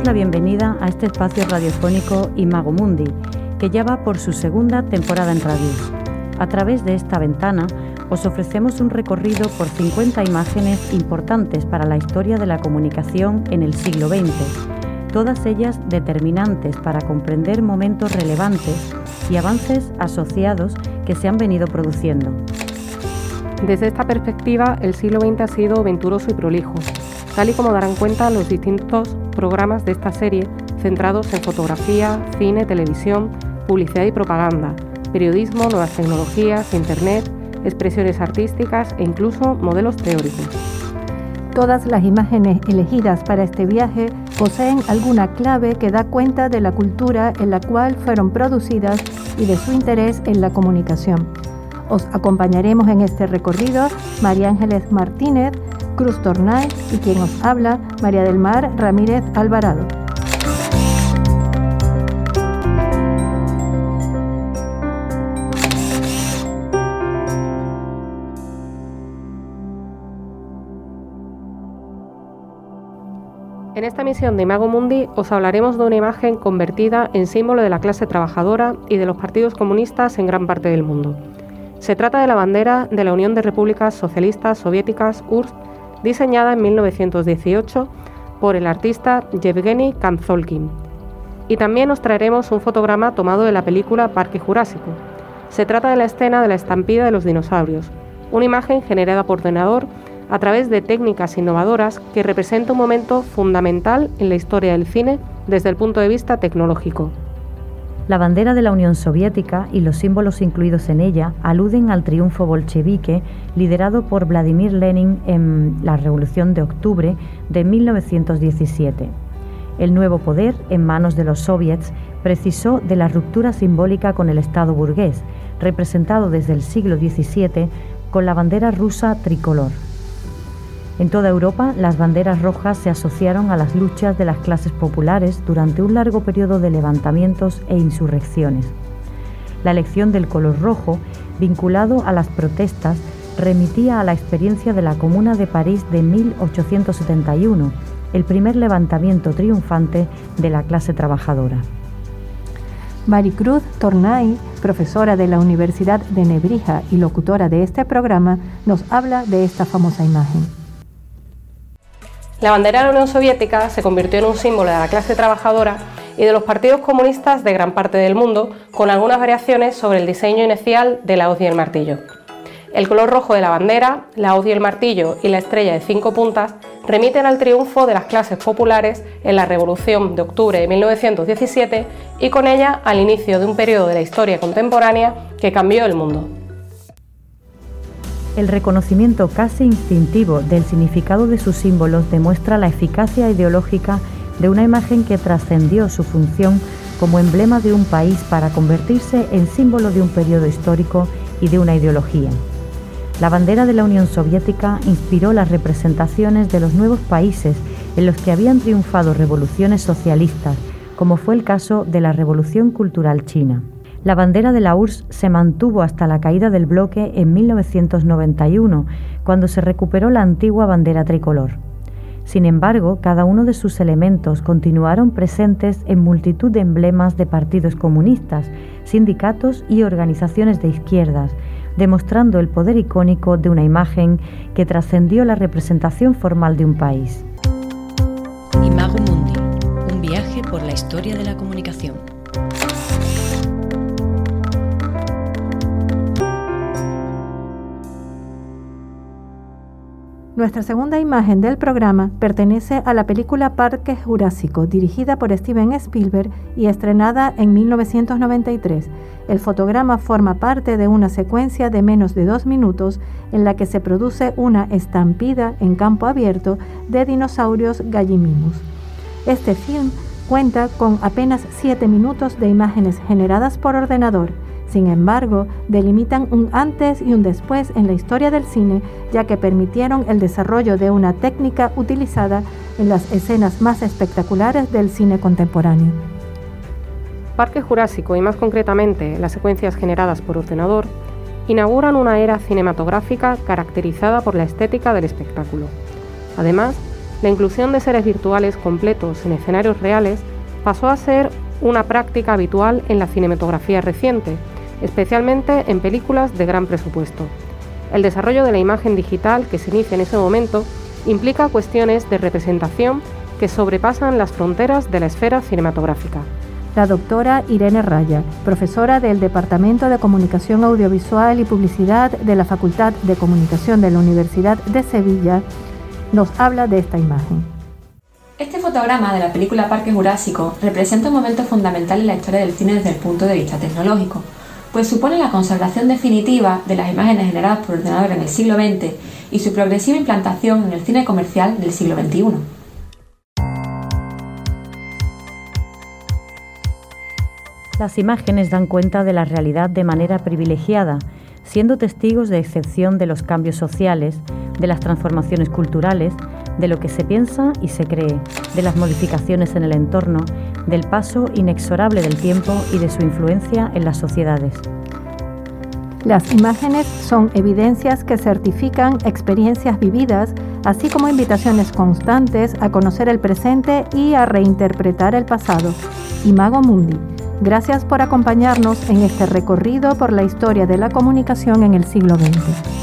damos la bienvenida a este espacio radiofónico Imago Mundi, que ya va por su segunda temporada en radio. A través de esta ventana os ofrecemos un recorrido por 50 imágenes importantes para la historia de la comunicación en el siglo XX, todas ellas determinantes para comprender momentos relevantes y avances asociados que se han venido produciendo. Desde esta perspectiva, el siglo XX ha sido venturoso y prolijo, tal y como darán cuenta los distintos programas de esta serie centrados en fotografía, cine, televisión, publicidad y propaganda, periodismo, nuevas tecnologías, internet, expresiones artísticas e incluso modelos teóricos. Todas las imágenes elegidas para este viaje poseen alguna clave que da cuenta de la cultura en la cual fueron producidas y de su interés en la comunicación. Os acompañaremos en este recorrido María Ángeles Martínez, Cruz Tornay y quien os habla, María del Mar Ramírez Alvarado. En esta emisión de Imago Mundi os hablaremos de una imagen convertida en símbolo de la clase trabajadora y de los partidos comunistas en gran parte del mundo. Se trata de la bandera de la Unión de Repúblicas Socialistas Soviéticas, URSS, diseñada en 1918 por el artista Yevgeny Kamzolkin. Y también os traeremos un fotograma tomado de la película Parque Jurásico. Se trata de la escena de la estampida de los dinosaurios, una imagen generada por ordenador a través de técnicas innovadoras que representa un momento fundamental en la historia del cine desde el punto de vista tecnológico. La bandera de la Unión Soviética y los símbolos incluidos en ella aluden al triunfo bolchevique liderado por Vladimir Lenin en la Revolución de Octubre de 1917. El nuevo poder, en manos de los soviets, precisó de la ruptura simbólica con el Estado burgués, representado desde el siglo XVII con la bandera rusa tricolor. En toda Europa, las banderas rojas se asociaron a las luchas de las clases populares durante un largo periodo de levantamientos e insurrecciones. La elección del color rojo, vinculado a las protestas, remitía a la experiencia de la Comuna de París de 1871, el primer levantamiento triunfante de la clase trabajadora. Maricruz Tornay, profesora de la Universidad de Nebrija y locutora de este programa, nos habla de esta famosa imagen. La bandera de la Unión Soviética se convirtió en un símbolo de la clase trabajadora y de los partidos comunistas de gran parte del mundo, con algunas variaciones sobre el diseño inicial de la hoz y el martillo. El color rojo de la bandera, la hoz y el martillo y la estrella de 5 puntas remiten al triunfo de las clases populares en la Revolución de Octubre de 1917 y con ella al inicio de un periodo de la historia contemporánea que cambió el mundo. El reconocimiento casi instintivo del significado de sus símbolos demuestra la eficacia ideológica de una imagen que trascendió su función como emblema de un país para convertirse en símbolo de un periodo histórico y de una ideología. La bandera de la Unión Soviética inspiró las representaciones de los nuevos países en los que habían triunfado revoluciones socialistas, como fue el caso de la Revolución Cultural China. La bandera de la URSS se mantuvo hasta la caída del bloque en 1991, cuando se recuperó la antigua bandera tricolor. Sin embargo, cada uno de sus elementos continuaron presentes en multitud de emblemas de partidos comunistas, sindicatos y organizaciones de izquierdas, demostrando el poder icónico de una imagen que trascendió la representación formal de un país. Imago Mundi, un viaje por la historia de la comunicación. Nuestra segunda imagen del programa pertenece a la película Parque Jurásico, dirigida por Steven Spielberg y estrenada en 1993. El fotograma forma parte de una secuencia de menos de 2 minutos en la que se produce una estampida en campo abierto de dinosaurios gallimimus. Este film cuenta con apenas 7 minutos de imágenes generadas por ordenador. Sin embargo, delimitan un antes y un después en la historia del cine, ya que permitieron el desarrollo de una técnica utilizada en las escenas más espectaculares del cine contemporáneo. Parque Jurásico, y más concretamente las secuencias generadas por ordenador, inauguran una era cinematográfica caracterizada por la estética del espectáculo. Además, La inclusión de seres virtuales completos en escenarios reales pasó a ser una práctica habitual en la cinematografía reciente, especialmente en películas de gran presupuesto. El desarrollo de la imagen digital que se inicia en ese momento implica cuestiones de representación que sobrepasan las fronteras de la esfera cinematográfica. La doctora Irene Raya, profesora del Departamento de Comunicación Audiovisual y Publicidad de la Facultad de Comunicación de la Universidad de Sevilla, nos habla de esta imagen. Este fotograma de la película Parque Jurásico representa un momento fundamental en la historia del cine desde el punto de vista tecnológico, pues supone la conservación definitiva de las imágenes generadas por ordenador en el siglo XX y su progresiva implantación en el cine comercial del siglo XXI. Las imágenes dan cuenta de la realidad de manera privilegiada, siendo testigos de excepción de los cambios sociales, de las transformaciones culturales, de lo que se piensa y se cree, de las modificaciones en el entorno, del paso inexorable del tiempo y de su influencia en las sociedades. Las imágenes son evidencias que certifican experiencias vividas, así como invitaciones constantes a conocer el presente y a reinterpretar el pasado. Imago Mundi. Gracias por acompañarnos en este recorrido por la historia de la comunicación en el siglo XX.